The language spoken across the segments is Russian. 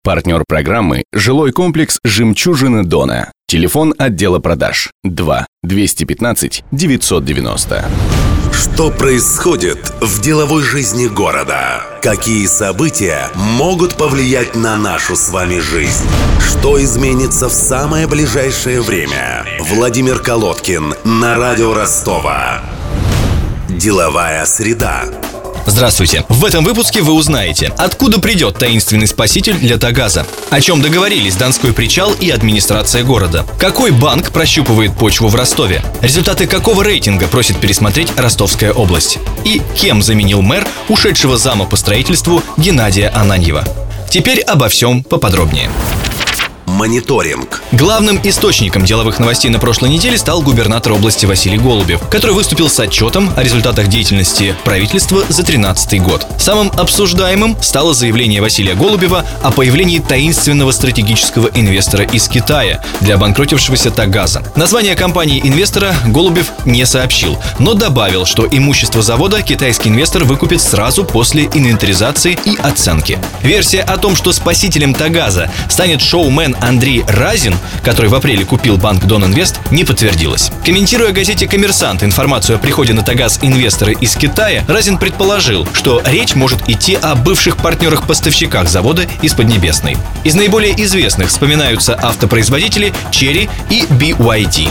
Партнер программы «Жилой комплекс «Жемчужина Дона». Телефон отдела продаж 2 215 990. Что происходит в деловой жизни города? Какие события могут повлиять на нашу с вами жизнь? Что изменится в самое ближайшее время? Владимир Колодкин на радио Ростова. Деловая среда. Здравствуйте! В этом выпуске вы узнаете, откуда придет таинственный спаситель для Тагаза, о чем договорились Донской причал и администрация города, какой банк прощупывает почву в Ростове, результаты какого рейтинга просит пересмотреть Ростовская область и кем заменил мэр ушедшего зама по строительству Геннадия Ананьева. Теперь обо всем поподробнее. Мониторинг. Главным источником деловых новостей на прошлой неделе стал губернатор области Василий Голубев, который выступил с отчетом о результатах деятельности правительства за 2013 год. Самым обсуждаемым стало заявление Василия Голубева о появлении таинственного стратегического инвестора из Китая для обанкротившегося Тагаза. Название компании-инвестора Голубев не сообщил, но добавил, что имущество завода китайский инвестор выкупит сразу после инвентаризации и оценки. Версия о том, что спасителем Тагаза станет шоумен Андрей Разин, который в апреле купил банк Донинвест, не подтвердилась. Комментируя газете «Коммерсант» информацию о приходе на Тагаз инвестора из Китая, Разин предположил, что речь может идти о бывших партнерах-поставщиках завода из Поднебесной. Из наиболее известных вспоминаются автопроизводители Chery и BYD.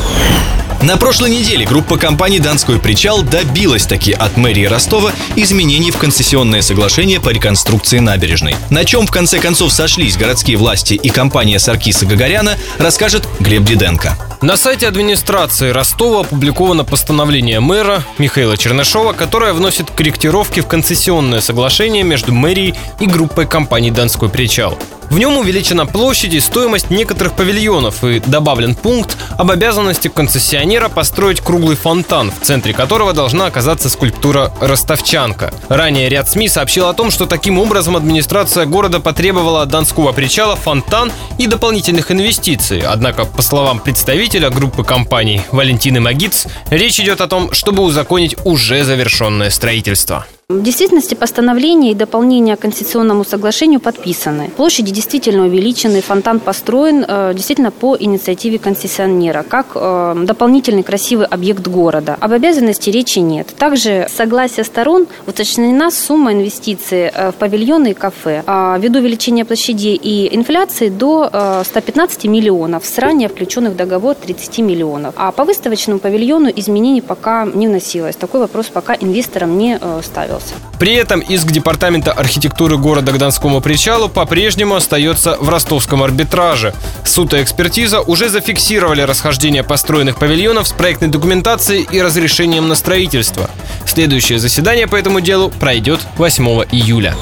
На прошлой неделе группа компаний «Донской причал» добилась таки от мэрии Ростова изменений в концессионное соглашение по реконструкции набережной. На чем в конце концов сошлись городские власти и компания Саркиса Гагаряна, расскажет Глеб Диденко. На сайте администрации Ростова опубликовано постановление мэра Михаила Чернышова, которое вносит корректировки в концессионное соглашение между мэрией и группой компаний «Донской причал». В нем увеличена площадь и стоимость некоторых павильонов и добавлен пункт об обязанности концессионера построить круглый фонтан, в центре которого должна оказаться скульптура «Ростовчанка». Ранее ряд СМИ сообщил о том, что таким образом администрация города потребовала от Донского причала фонтан и дополнительных инвестиций. Однако, по словам представителя группы компаний Валентины Магиц, речь идет о том, чтобы узаконить уже завершенное строительство. В действительности постановление и дополнение к концессионному соглашению подписаны. Площади действительно увеличены, фонтан построен действительно по инициативе концессионера, как дополнительный красивый объект города. Об обязанности речи нет. Также согласие сторон уточнена сумма инвестиций в павильоны и кафе. Ввиду увеличения площадей и инфляции до 115 миллионов с ранее включенных в договор 30 миллионов. А по выставочному павильону изменений пока не вносилось. Такой вопрос пока инвесторам не ставился. При этом иск Департамента архитектуры города к Донскому причалу по-прежнему остается в ростовском арбитраже. Суд и экспертиза уже зафиксировали расхождение построенных павильонов с проектной документацией и разрешением на строительство. Следующее заседание по этому делу пройдет 8 июля.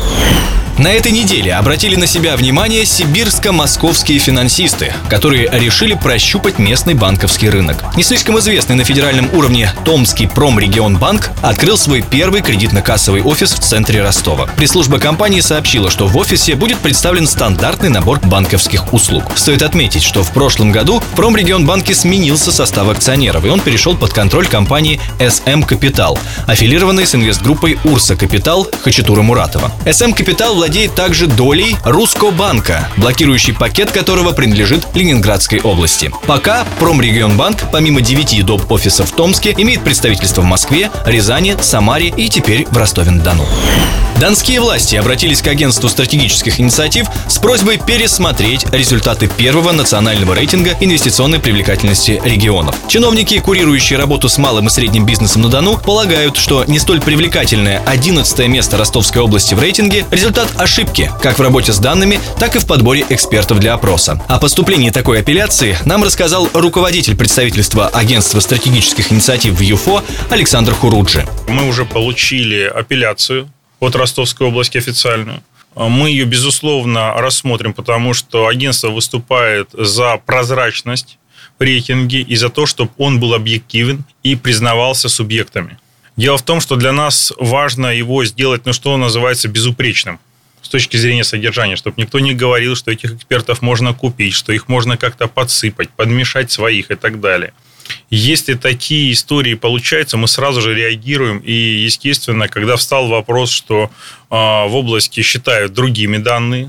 На этой неделе обратили на себя внимание сибирско-московские финансисты, которые решили прощупать местный банковский рынок. Не слишком известный на федеральном уровне Томский Промрегионбанк открыл свой первый кредитно-кассовый офис в центре Ростова. Пресс-служба компании сообщила, что в офисе будет представлен стандартный набор банковских услуг. Стоит отметить, что в прошлом году в Промрегионбанке сменился состав акционеров, и он перешел под контроль компании SM Capital, аффилированной с инвестгруппой Урса Капитал Хачатура Муратова. SM Capital владеет также долей Рускобанка, блокирующий пакет которого принадлежит Ленинградской области. Пока Промрегионбанк, помимо 9 доп. Офисов в Томске, имеет представительство в Москве, Рязани, Самаре и теперь в Ростове-на-Дону. Донские власти обратились к агентству стратегических инициатив с просьбой пересмотреть результаты первого национального рейтинга инвестиционной привлекательности регионов. Чиновники, курирующие работу с малым и средним бизнесом на Дону, полагают, что не столь привлекательное 11-е место Ростовской области в рейтинге – результат ошибки как в работе с данными, так и в подборе экспертов для опроса. О поступлении такой апелляции нам рассказал руководитель представительства агентства стратегических инициатив в ЮФО Александр Хуруджи. Мы уже получили апелляцию от Ростовской области официальную. Мы ее, безусловно, рассмотрим, потому что агентство выступает за прозрачность в рейтинге и за то, чтобы он был объективен и признавался субъектами. Дело в том, что для нас важно его сделать, что называется, безупречным с точки зрения содержания, чтобы никто не говорил, что этих экспертов можно купить, что их можно как-то подсыпать, подмешать своих и так далее. Если такие истории получаются, мы сразу же реагируем. И, естественно, когда встал вопрос, что в области считают другими данные,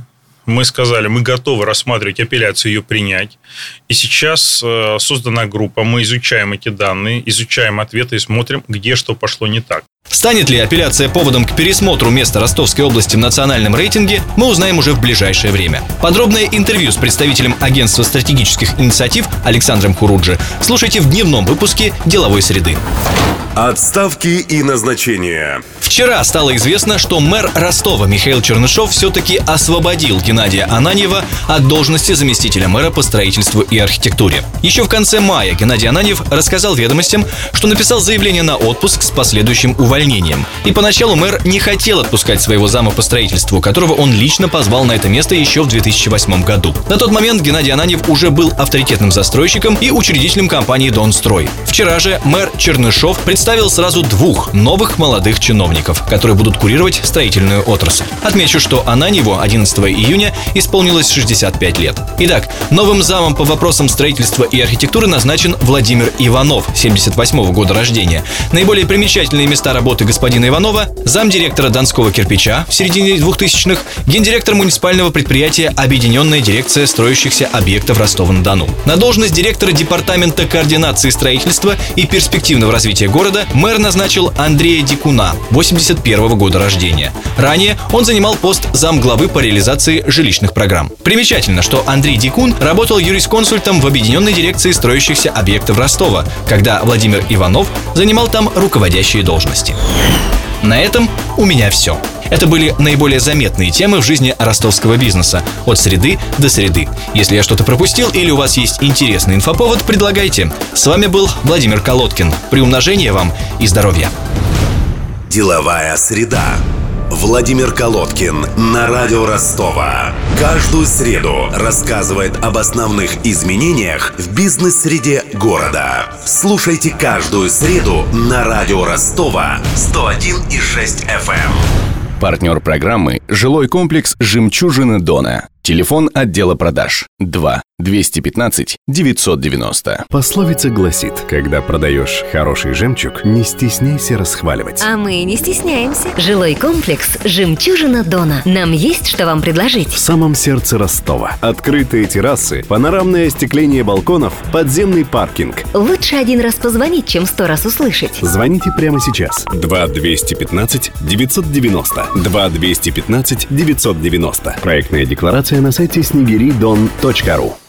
Мы сказали, мы готовы рассматривать апелляцию, ее принять. И сейчас создана группа, мы изучаем эти данные, изучаем ответы и смотрим, где что пошло не так. Станет ли апелляция поводом к пересмотру места Ростовской области в национальном рейтинге, мы узнаем уже в ближайшее время. Подробное интервью с представителем агентства стратегических инициатив Александром Хуруджи слушайте в дневном выпуске «Деловой среды». Отставки и назначения. Вчера стало известно, что мэр Ростова Михаил Чернышов все-таки освободил Геннадия Ананьева от должности заместителя мэра по строительству и архитектуре. Еще в конце мая Геннадий Ананьев рассказал «Ведомостям», что написал заявление на отпуск с последующим увольнением. И поначалу мэр не хотел отпускать своего зама по строительству, которого он лично позвал на это место еще в 2008 году. На тот момент Геннадий Ананьев уже был авторитетным застройщиком и учредителем компании «Донстрой». Вчера же мэр Чернышов представил сразу двух новых молодых чиновников, которые будут курировать строительную отрасль. Отмечу, что Ананьеву 11 июня исполнилось 65 лет. Итак, новым замом по вопросам строительства и архитектуры назначен Владимир Иванов, 78 года рождения. Наиболее примечательные места работы господина Иванова – замдиректора Донского кирпича в середине 2000-х, гендиректор муниципального предприятия «Объединенная дирекция строящихся объектов Ростова-на-Дону». На должность директора департамента координации строительства и перспективного развития города мэр назначил Андрея Дикуна, 81 года рождения. Ранее он занимал пост замглавы по реализации жилищных программ. Примечательно, что Андрей Дикун работал юрисконсультом в Объединенной дирекции строящихся объектов Ростова, когда Владимир Иванов занимал там руководящие должности. На этом у меня все. Это были наиболее заметные темы в жизни ростовского бизнеса. От среды до среды. Если я что-то пропустил или у вас есть интересный инфоповод, предлагайте. С вами был Владимир Колодкин. Приумножения вам и здоровья. Деловая среда. Владимир Колодкин на радио Ростова. Каждую среду рассказывает об основных изменениях в бизнес-среде города. Слушайте каждую среду на радио Ростова 101,6 FM. Партнер программы «Жилой комплекс «Жемчужина Дона». Телефон отдела продаж 2 215 990. Пословица гласит: когда продаешь хороший жемчуг, не стесняйся расхваливать. А мы не стесняемся. Жилой комплекс «Жемчужина Дона». Нам есть что вам предложить. В самом сердце Ростова. Открытые террасы, панорамное остекление балконов, подземный паркинг. Лучше один раз позвонить, чем 100 раз услышать. Звоните прямо сейчас. 2 215 990. 2 215 990. Проектная декларация на сайте snigeridon.ru.